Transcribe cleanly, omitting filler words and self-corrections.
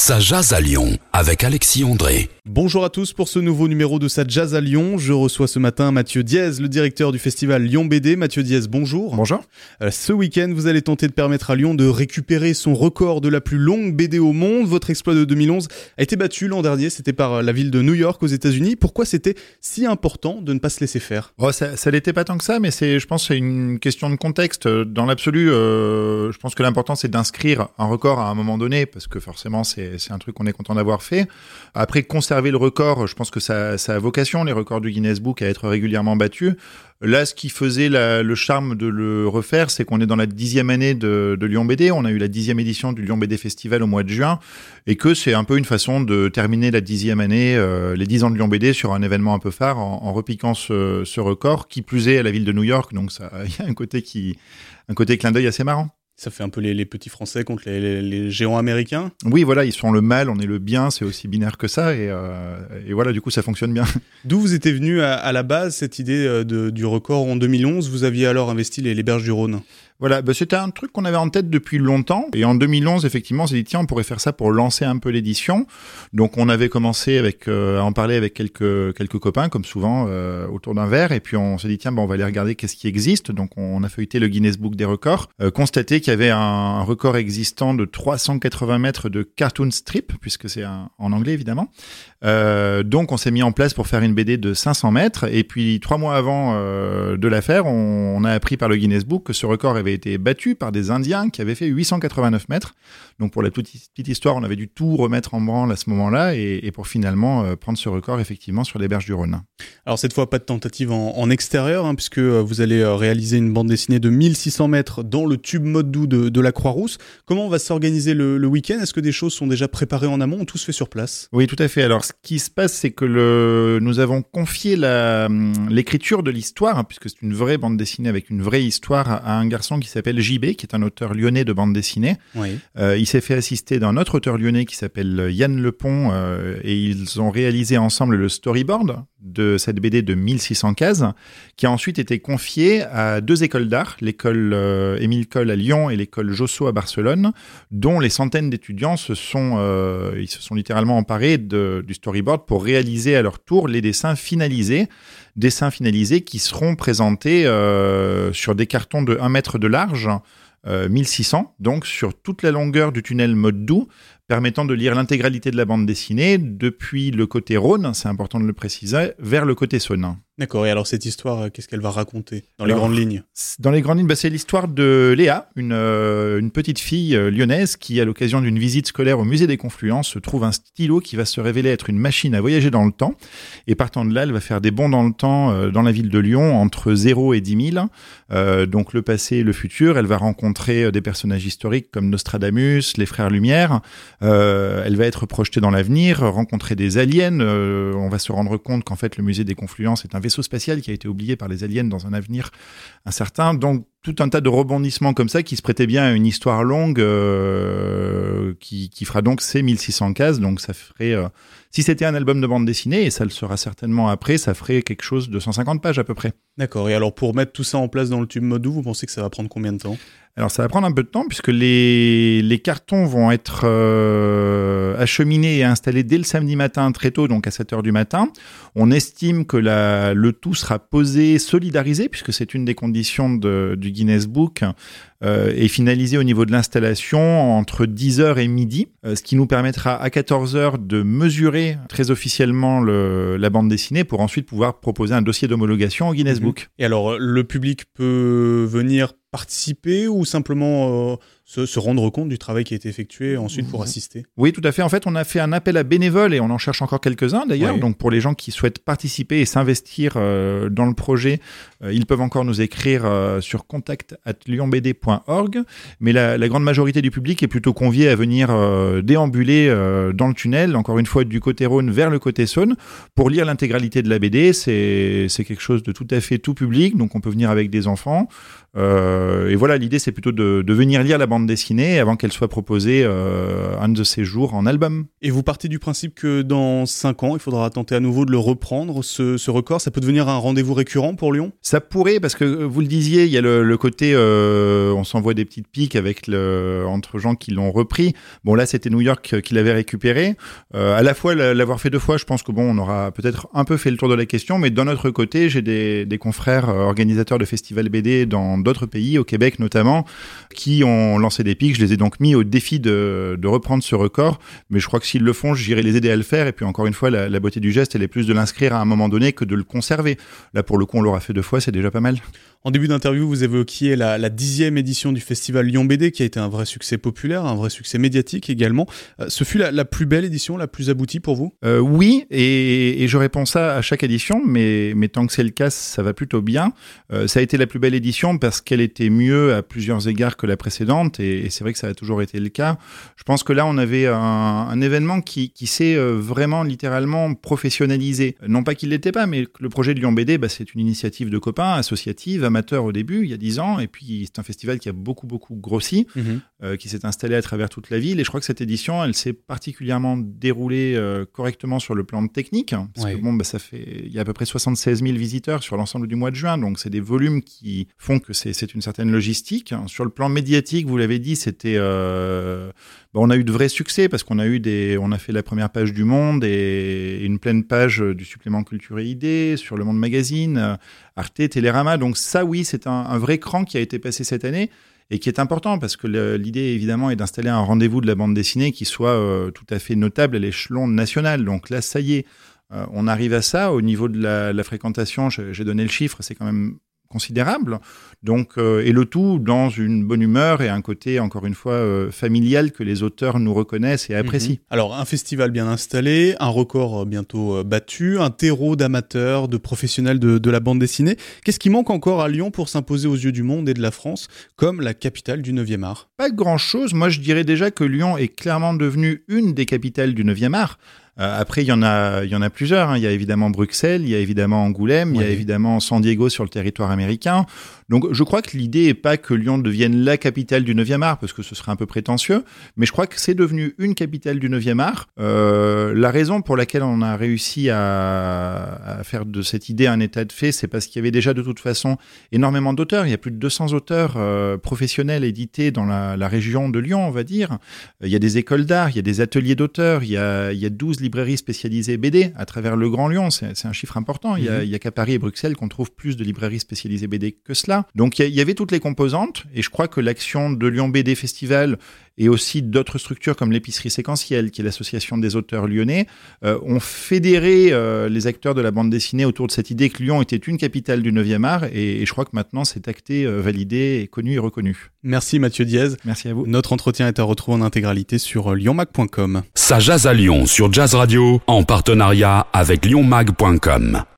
Ça jase à Lyon avec Alexis André. Bonjour à tous pour ce nouveau numéro de Ça jase à Lyon. Je reçois ce matin Mathieu Diez, le directeur du festival Lyon BD. Mathieu Diez, bonjour. Bonjour. Ce week-end, vous allez tenter de permettre à Lyon de récupérer son record de la plus longue BD au monde. Votre exploit de 2011 a été battu l'an dernier. C'était par la ville de New York aux États-Unis. Pourquoi c'était si important de ne pas se laisser faire ? Ça l'était pas tant que ça, mais je pense que c'est une question de contexte. Dans l'absolu, je pense que l'important c'est d'inscrire un record à un moment donné, parce que forcément c'est un truc qu'on est content d'avoir fait. Après, conserver le record, je pense que ça a vocation, les records du Guinness Book, à être régulièrement battus. Là, ce qui faisait le charme de le refaire, c'est qu'on est dans la 10e année de Lyon BD. On a eu la 10e édition du Lyon BD Festival au mois de juin, et que c'est un peu une façon de terminer la 10e année, les 10 ans de Lyon BD, sur un événement un peu phare, en repiquant ce record, qui plus est à la ville de New York. Donc il y a un côté clin d'œil assez marrant. Ça fait un peu les petits Français contre les géants américains. Oui, voilà, ils sont le mal, on est le bien, c'est aussi binaire que ça, et voilà, du coup, ça fonctionne bien. D'où vous était venue à la base cette idée du record en 2011 ? Vous aviez alors investi les berges du Rhône. Voilà, c'était un truc qu'on avait en tête depuis longtemps. Et en 2011, effectivement, on s'est dit, tiens, on pourrait faire ça pour lancer un peu l'édition. Donc, on avait commencé à en parler avec quelques copains, comme souvent, autour d'un verre. Et puis, on s'est dit, tiens, on va aller regarder qu'est-ce qui existe. Donc, on a feuilleté le Guinness Book des records, constaté qu'il y avait un record existant de 380 mètres de cartoon strip, puisque c'est en anglais, évidemment. Donc, on s'est mis en place pour faire une BD de 500 mètres. Et puis, 3 mois avant de la faire, on a appris par le Guinness Book que ce record avait été battu par des Indiens qui avaient fait 889 mètres. Donc pour la petite histoire, on avait dû tout remettre en branle à ce moment-là et pour finalement prendre ce record effectivement sur les berges du Rhône. Alors cette fois, pas de tentative en extérieur, puisque vous allez réaliser une bande dessinée de 1600 mètres dans le tube mode doux de la Croix-Rousse. Comment va s'organiser le week-end ? Est-ce que des choses sont déjà préparées en amont ou tout se fait sur place ? Oui, tout à fait. Alors ce qui se passe, c'est que nous avons confié l'écriture de l'histoire, puisque c'est une vraie bande dessinée avec une vraie histoire, à un garçon qui s'appelle JB, qui est un auteur lyonnais de bande dessinée. Oui. Il s'est fait assister d'un autre auteur lyonnais qui s'appelle Yann Lepont, et ils ont réalisé ensemble le storyboard de cette BD de 1600 cases, qui a ensuite été confiée à 2 écoles d'art, l'école Émile Coll à Lyon et l'école Josso à Barcelone, dont les centaines d'étudiants ils se sont littéralement emparés du storyboard pour réaliser à leur tour les dessins finalisés qui seront présentés sur des cartons de 1 mètre de large, 1600, donc sur toute la longueur du tunnel mode doux, permettant de lire l'intégralité de la bande dessinée depuis le côté Rhône, c'est important de le préciser, vers le côté Saône. D'accord, et alors cette histoire, qu'est-ce qu'elle va raconter dans les grandes lignes ? Dans les grandes lignes, c'est l'histoire de Léa, une petite fille lyonnaise qui, à l'occasion d'une visite scolaire au musée des Confluences, trouve un stylo qui va se révéler être une machine à voyager dans le temps. Et partant de là, elle va faire des bonds dans le temps dans la ville de Lyon, entre 0 et 10 000, donc le passé et le futur. Elle va rencontrer des personnages historiques comme Nostradamus, les Frères Lumière. Elle va être projetée dans l'avenir, rencontrer des aliens. On va se rendre compte qu'en fait, le musée des Confluences est un vaisseau spatial qui a été oublié par les aliens dans un avenir incertain. Donc, tout un tas de rebondissements comme ça qui se prêtaient bien à une histoire longue qui fera donc ces 1600 cases. Donc, ça ferait... si c'était un album de bande dessinée, et ça le sera certainement après, ça ferait quelque chose de 150 pages à peu près. D'accord. Et alors, pour mettre tout ça en place dans le tube mode doux, vous pensez que ça va prendre combien de temps ? Alors, ça va prendre un peu de temps puisque les cartons vont être acheminés et installés dès le samedi matin très tôt, donc à 7h du matin. On estime que le tout sera posé, solidarisé, puisque c'est une des conditions du Guinness Book, et finalisé au niveau de l'installation entre 10h et midi, ce qui nous permettra à 14h de mesurer très officiellement la bande dessinée pour ensuite pouvoir proposer un dossier d'homologation au Guinness Book. Et alors, le public peut venir participer ou simplement se rendre compte du travail qui a été effectué ensuite pour assister ? Oui, tout à fait. En fait, on a fait un appel à bénévoles et on en cherche encore quelques-uns d'ailleurs. Oui. Donc, pour les gens qui souhaitent participer et s'investir dans le projet, ils peuvent encore nous écrire sur contact@lyonbd.org. Mais la grande majorité du public est plutôt conviée à venir déambuler dans le tunnel, encore une fois du côté Rhône vers le côté Saône, pour lire l'intégralité de la BD. C'est quelque chose de tout à fait tout public, donc on peut venir avec des enfants. Et voilà, l'idée c'est plutôt de venir lire la bande dessinée avant qu'elle soit proposée un de ces jours en album. Et vous partez du principe que dans 5 ans, il faudra tenter à nouveau de le reprendre, ce record. Ça peut devenir un rendez-vous récurrent pour Lyon ? Ça pourrait, parce que vous le disiez, il y a le côté, on s'envoie des petites piques entre gens qui l'ont repris. Bon, là, c'était New York qui l'avait récupéré. À la fois, l'avoir fait 2 fois, je pense que on aura peut-être un peu fait le tour de la question, mais d'un autre côté, j'ai des confrères organisateurs de festivals BD dans d'autres pays, au Québec notamment, qui ont lancé des piques. Je les ai donc mis au défi de reprendre ce record, mais je crois que s'ils le font, j'irai les aider à le faire. Et puis encore une fois, la beauté du geste, elle est plus de l'inscrire à un moment donné que de le conserver. Là, pour le coup, on l'aura fait 2 fois, c'est déjà pas mal. En début d'interview, vous évoquiez la 10e édition du festival Lyon BD, qui a été un vrai succès populaire, un vrai succès médiatique également. Ce fut la plus belle édition, la plus aboutie pour vous ? Oui, et je réponds ça à chaque édition, mais tant que c'est le cas, ça va plutôt bien. Ça a été la plus belle édition parce qu'elle était mieux à plusieurs égards que la précédente, et c'est vrai que ça a toujours été le cas. Je pense que là, on avait un événement qui s'est vraiment littéralement professionnalisé. Non pas qu'il l'était pas, mais le projet de Lyon BD, c'est une initiative de copains, associative, amateur au début, il y a 10 ans, et puis c'est un festival qui a beaucoup grossi, qui s'est installé à travers toute la ville, et je crois que cette édition, elle s'est particulièrement déroulée correctement sur le plan technique, parce que il y a à peu près 76 000 visiteurs sur l'ensemble du mois de juin, donc c'est des volumes qui font que c'est une certaine logistique. Sur le plan médiatique, vous l'avez dit, c'était on a eu de vrais succès parce qu'on a fait la première page du Monde et une pleine page du supplément Culture et Idées sur Le Monde Magazine, Arte, Télérama. Donc ça, oui, c'est un vrai cran qui a été passé cette année et qui est important parce que l'idée, évidemment, est d'installer un rendez-vous de la bande dessinée qui soit tout à fait notable à l'échelon national. Donc là, ça y est, on arrive à ça. Au niveau de la fréquentation, j'ai donné le chiffre, c'est quand même considérable. Donc, et le tout dans une bonne humeur et un côté, encore une fois, familial que les auteurs nous reconnaissent et apprécient. Alors, un festival bien installé, un record bientôt battu, un terreau d'amateurs, de professionnels de la bande dessinée. Qu'est-ce qui manque encore à Lyon pour s'imposer aux yeux du monde et de la France comme la capitale du 9e art ? Pas grand-chose. Moi, je dirais déjà que Lyon est clairement devenue une des capitales du 9e art. Après, il y en a plusieurs. Il y a évidemment Bruxelles, il y a évidemment Angoulême, il y a évidemment San Diego sur le territoire américain. Donc, je crois que l'idée n'est pas que Lyon devienne la capitale du 9e art, parce que ce serait un peu prétentieux, mais je crois que c'est devenu une capitale du 9e art. La raison pour laquelle on a réussi à faire de cette idée un état de fait, c'est parce qu'il y avait déjà de toute façon énormément d'auteurs. Il y a plus de 200 auteurs professionnels édités dans la région de Lyon, on va dire. Il y a des écoles d'art, il y a des ateliers d'auteurs, il y a 12 librairies spécialisées BD à travers le Grand Lyon. C'est un chiffre important. Il y a qu'à Paris et Bruxelles qu'on trouve plus de librairies spécialisées BD que cela. Donc il y avait toutes les composantes et je crois que l'action de Lyon BD Festival et aussi d'autres structures comme l'épicerie séquentielle, qui est l'association des auteurs lyonnais, ont fédéré les acteurs de la bande dessinée autour de cette idée que Lyon était une capitale du 9e art et je crois que maintenant c'est acté, validé, et connu et reconnu. Merci Mathieu Diez. Merci à vous. Notre entretien est à retrouver en intégralité sur lyonmag.com. Ça jase à Lyon sur Jazz Radio en partenariat avec lyonmag.com.